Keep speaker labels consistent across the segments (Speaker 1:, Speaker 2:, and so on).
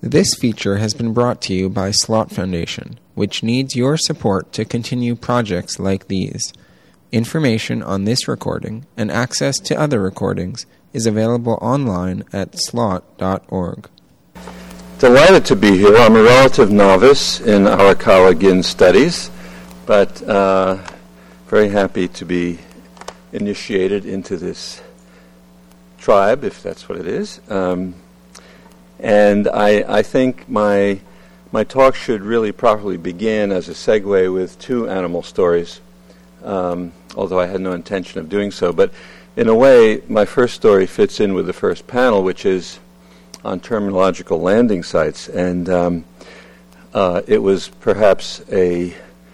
Speaker 1: This feature has been brought to you by Slot Foundation, which needs your support to continue projects like these. Information on this recording and access to other recordings is available online at slot.org.
Speaker 2: Delighted to be here. I'm a relative novice in Arakawa Gin studies, but very happy to be initiated into this tribe, if that's what it is. And I think my talk should really properly begin as a segue with two animal stories, although I had no intention of doing so. But in a way, my first story fits in with the first panel, which is on terminological landing sites. And it was perhaps an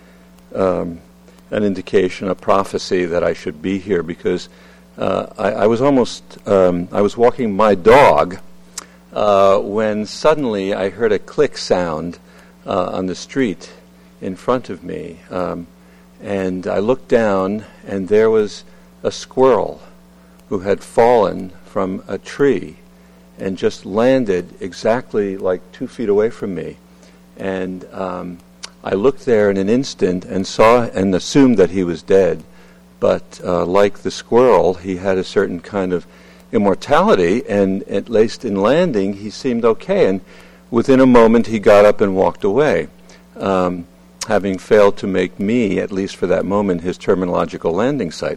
Speaker 2: indication, a prophecy that I should be here, because I was walking my dog when suddenly I heard a click sound on the street in front of me. And I looked down, and there was a squirrel who had fallen from a tree and just landed exactly like 2 feet away from me. And I looked there in an instant and saw and assumed that he was dead. But like the squirrel, he had a certain kind of immortality, and at least in landing, he seemed okay. And within a moment, he got up and walked away, having failed to make me, at least for that moment, his terminological landing site.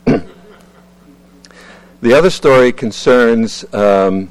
Speaker 2: The other story concerns a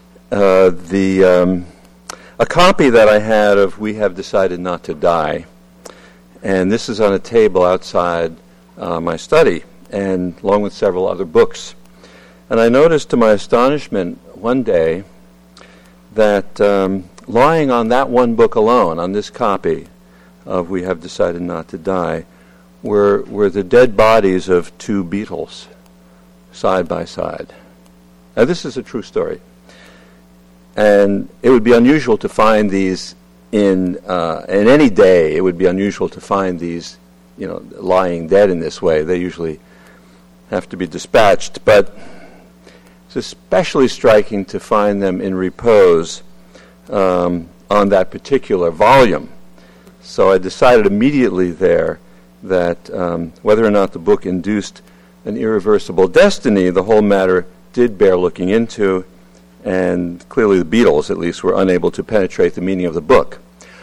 Speaker 2: copy that I had of We Have Decided Not to Die. And this is on a table outside my study, and along with several other books. And I noticed to my astonishment one day that lying on that one book alone, on this copy of We Have Decided Not to Die, were the dead bodies of two beetles, side by side. Now this is a true story. And it would be unusual to find these in any day. It would be unusual to find these, lying dead in this way. They usually have to be dispatched. But it's especially striking to find them in repose on that particular volume. So I decided immediately there that whether or not the book induced an irreversible destiny, the whole matter did bear looking into, and clearly the Beatles, at least, were unable to penetrate the meaning of the book.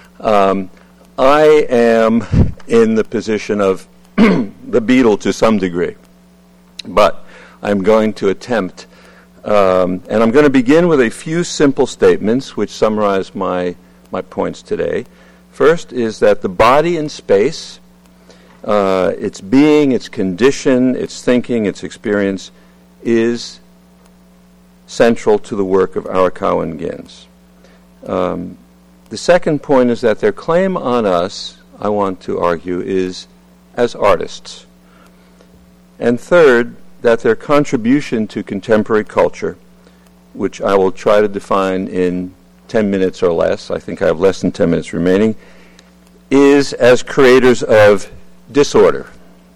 Speaker 2: I am in the position of the beetle to some degree, but I'm going to attempt, and I'm going to begin with a few simple statements which summarize my points today. First is that the body in space, its being, its condition, its thinking, its experience, is central to the work of Arakawa Gins. The second point is that their claim on us, I want to argue, is as artists. And third, that their contribution to contemporary culture, which I will try to define in 10 minutes or less, I think I have less than 10 minutes remaining, is as creators of disorder.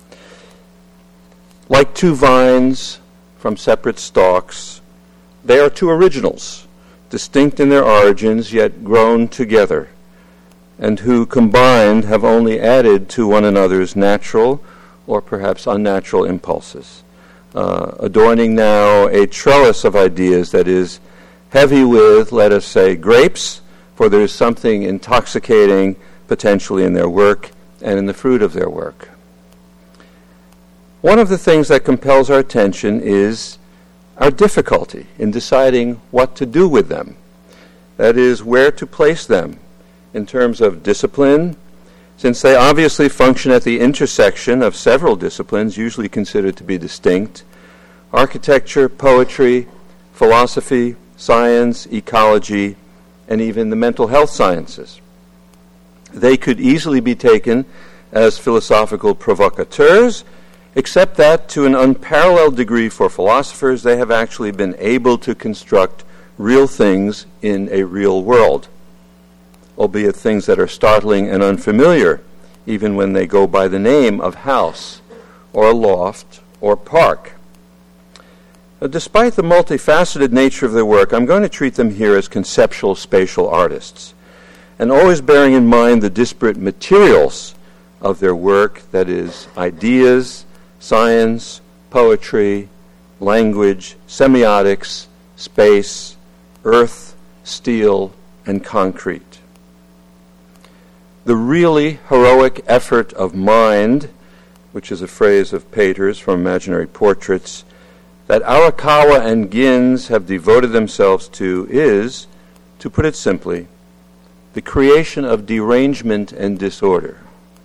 Speaker 2: Like two vines from separate stalks, they are two originals, distinct in their origins, yet grown together, and who combined have only added to one another's natural or perhaps unnatural impulses, adorning now a trellis of ideas that is heavy with, let us say, grapes, for there is something intoxicating potentially in their work and in the fruit of their work. One of the things that compels our attention is our difficulty in deciding what to do with them. That is, where to place them in terms of discipline, since they obviously function at the intersection of several disciplines usually considered to be distinct: architecture, poetry, philosophy, science, ecology, and even the mental health sciences. They could easily be taken as philosophical provocateurs, except that to an unparalleled degree for philosophers, they have actually been able to construct real things in a real world, albeit things that are startling and unfamiliar, even when they go by the name of house or loft or park. Despite the multifaceted nature of their work, I'm going to treat them here as conceptual spatial artists, and always bearing in mind the disparate materials of their work, that is, ideas, science, poetry, language, semiotics, space, earth, steel, and concrete. The really heroic effort of mind, which is a phrase of Pater's from Imaginary Portraits, that Arakawa and Ginz have devoted themselves to is, to put it simply, the creation of derangement and disorder.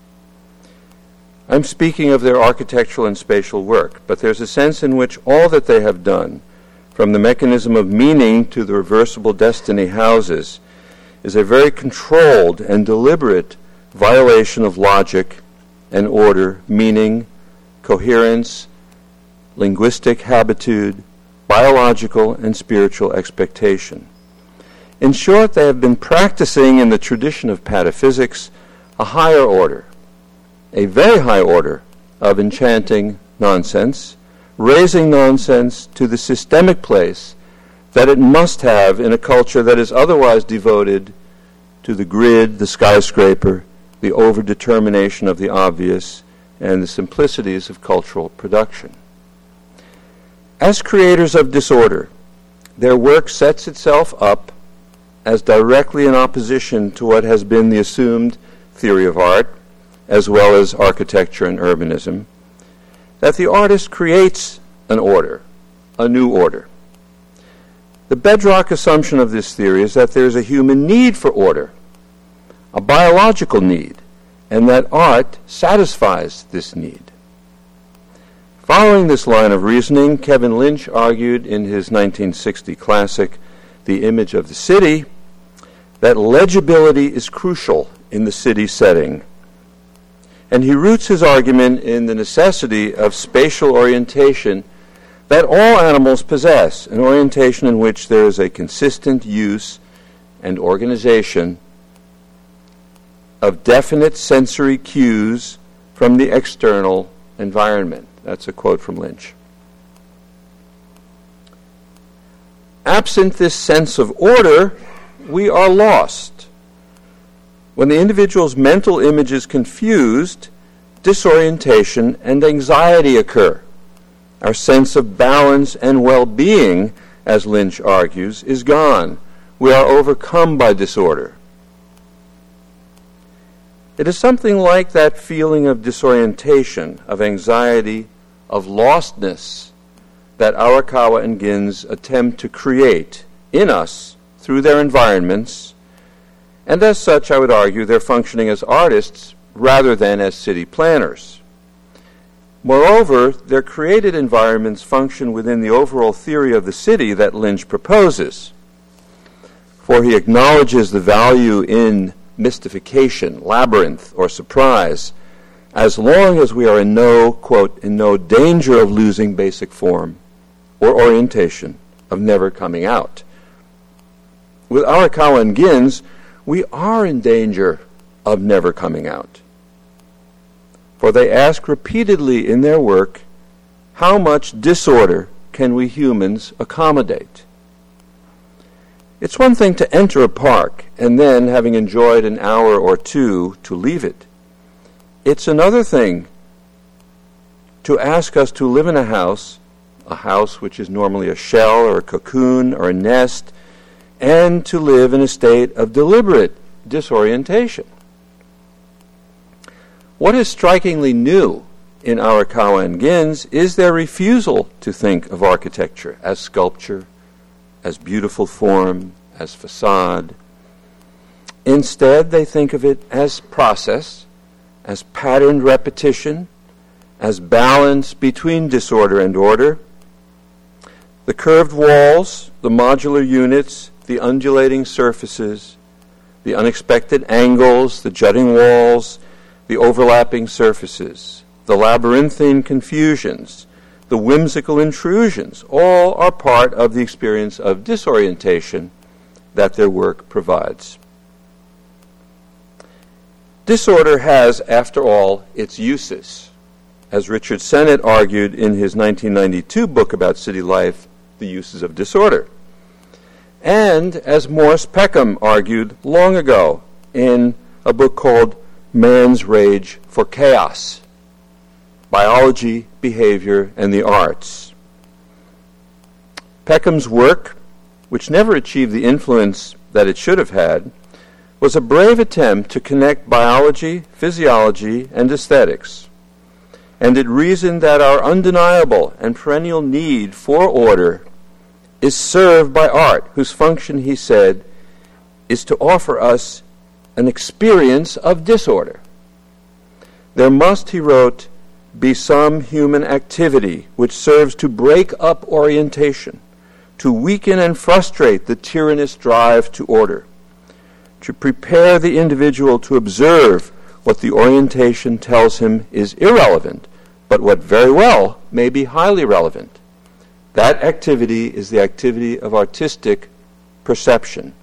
Speaker 2: I'm speaking of their architectural and spatial work, but there's a sense in which all that they have done, from the mechanism of meaning to the reversible destiny houses, is a very controlled and deliberate violation of logic and order, meaning, coherence, linguistic habitude, biological and spiritual expectation. In short, they have been practicing in the tradition of pataphysics a higher order, a very high order of enchanting nonsense, raising nonsense to the systemic place that it must have in a culture that is otherwise devoted to the grid, the skyscraper, the overdetermination of the obvious, and the simplicities of cultural production. As creators of disorder, their work sets itself up as directly in opposition to what has been the assumed theory of art, as well as architecture and urbanism, that the artist creates an order, a new order. The bedrock assumption of this theory is that there is a human need for order, a biological need, and that art satisfies this need. Following this line of reasoning, Kevin Lynch argued in his 1960 classic, The Image of the City, that legibility is crucial in the city setting. And he roots his argument in the necessity of spatial orientation that all animals possess, an orientation in which there is a consistent use and organization of definite sensory cues from the external environment. That's a quote from Lynch. Absent this sense of order, we are lost. When the individual's mental image is confused, disorientation and anxiety occur. Our sense of balance and well-being, as Lynch argues, is gone. We are overcome by disorder. It is something like that feeling of disorientation, of anxiety, of lostness that Arakawa and Ginz attempt to create in us through their environments, and as such, I would argue, they're functioning as artists rather than as city planners. Moreover, their created environments function within the overall theory of the city that Lynch proposes, for he acknowledges the value in mystification, labyrinth, or surprise, as long as we are in no, quote, in no danger of losing basic form or orientation, of never coming out. With Arakawa and Ginz, we are in danger of never coming out. For they ask repeatedly in their work, how much disorder can we humans accommodate? It's one thing to enter a park and then, having enjoyed an hour or two, to leave it. It's another thing to ask us to live in a house which is normally a shell or a cocoon or a nest, and to live in a state of deliberate disorientation. What is strikingly new in Arakawa and Ginz is their refusal to think of architecture as sculpture, as beautiful form, as facade. Instead, they think of it as process, as patterned repetition, as balance between disorder and order. The curved walls, the modular units, the undulating surfaces, the unexpected angles, the jutting walls, the overlapping surfaces, the labyrinthine confusions, the whimsical intrusions, all are part of the experience of disorientation that their work provides. Disorder has, after all, its uses, as Richard Sennett argued in his 1992 book about city life, The Uses of Disorder. And as Morris Peckham argued long ago in a book called Man's Rage for Chaos, Biology, Behavior, and the Arts. Peckham's work, which never achieved the influence that it should have had, was a brave attempt to connect biology, physiology, and aesthetics. And it reasoned that our undeniable and perennial need for order is served by art, whose function, he said, is to offer us an experience of disorder. There must, he wrote, be some human activity which serves to break up orientation, to weaken and frustrate the tyrannous drive to order, to prepare the individual to observe what the orientation tells him is irrelevant, but what very well may be highly relevant. That activity is the activity of artistic perception.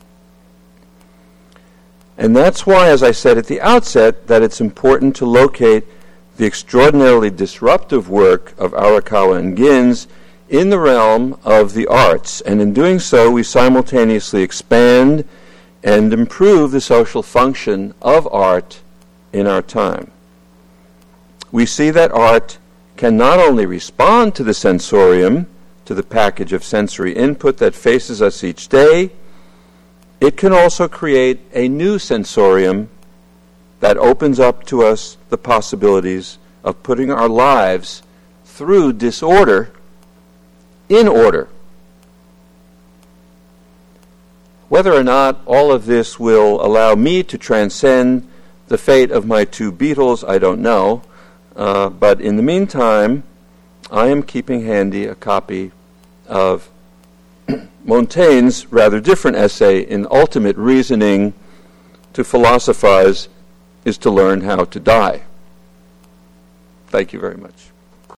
Speaker 2: And that's why, as I said at the outset, that it's important to locate the extraordinarily disruptive work of Arakawa and Ginz in the realm of the arts. And in doing so, we simultaneously expand and improve the social function of art in our time. We see that art can not only respond to the sensorium, to the package of sensory input that faces us each day, it can also create a new sensorium that opens up to us the possibilities of putting our lives through disorder in order. Whether or not all of this will allow me to transcend the fate of my two Beatles, I don't know. But in the meantime, I am keeping handy a copy of Montaigne's rather different essay in Ultimate Reasoning. To philosophize is to learn how to die. Thank you very much.